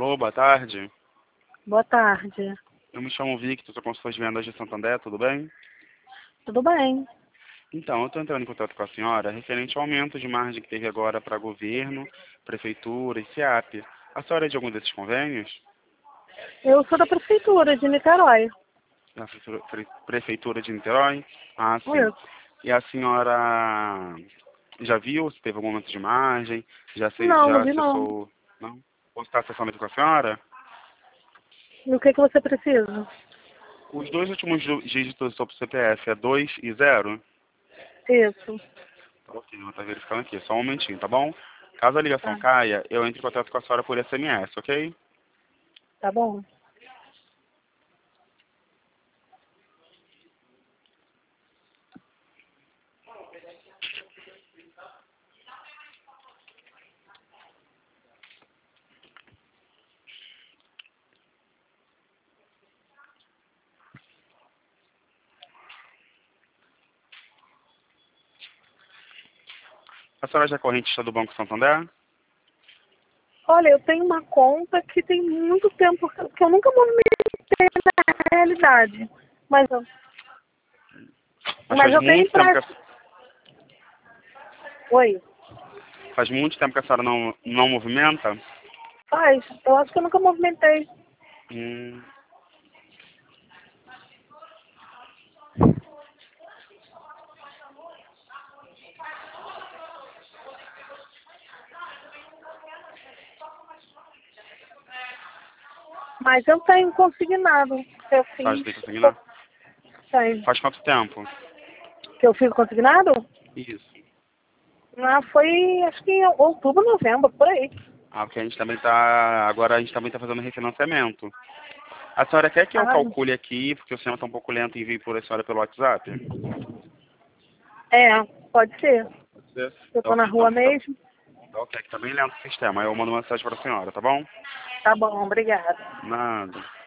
Alô, boa tarde. Boa tarde. Eu me chamo Victor, sou consultor de vendas de Santo André, tudo bem? Tudo bem? Então, eu estou entrando em contato com a senhora referente ao aumento de margem que teve agora para governo, prefeitura e SEAP. A senhora é de algum desses convênios? Eu sou da prefeitura de Niterói. Da prefeitura de Niterói? Ah, sim. Isso. E a senhora já viu se teve algum aumento de margem? Não, Já não vi não. acessou? Não? Posso estar acessando com a senhora? E o que você precisa? Os dois últimos dígitos do seu CPF é 2 e 0? Isso. Tá ok, eu vou estar verificando aqui, só um momentinho, tá bom? Caso a ligação Tá, caia, eu entro em contato com a senhora por SMS, ok? tá bom. A senhora já é correntista do Banco Santander? Olha, eu tenho uma conta que tem muito tempo que eu nunca movimentei na realidade. Mas, Mas mas faz eu tenho muito tempo que empréstimo. Oi. faz muito tempo que a senhora não movimenta? Faz. Eu acho que eu nunca movimentei. Hum, Mas eu tenho consignado. Eu faz fiz. tem que consignar? Tenho. Faz quanto tempo? Que eu fiz consignado? Isso. Ah, foi acho que em outubro, novembro, por aí. Ah, porque agora a gente também tá fazendo refinanciamento. A senhora quer que eu Ah, calcule aqui, porque o sistema está um pouco lento e envie por a senhora pelo WhatsApp? é, pode ser. Pode ser? Eu Tá tô na ok, então. rua mesmo. Tá ok, que tá bem lento o sistema. Aí eu mando uma mensagem para a senhora, tá bom? Tá bom, obrigada. Nada.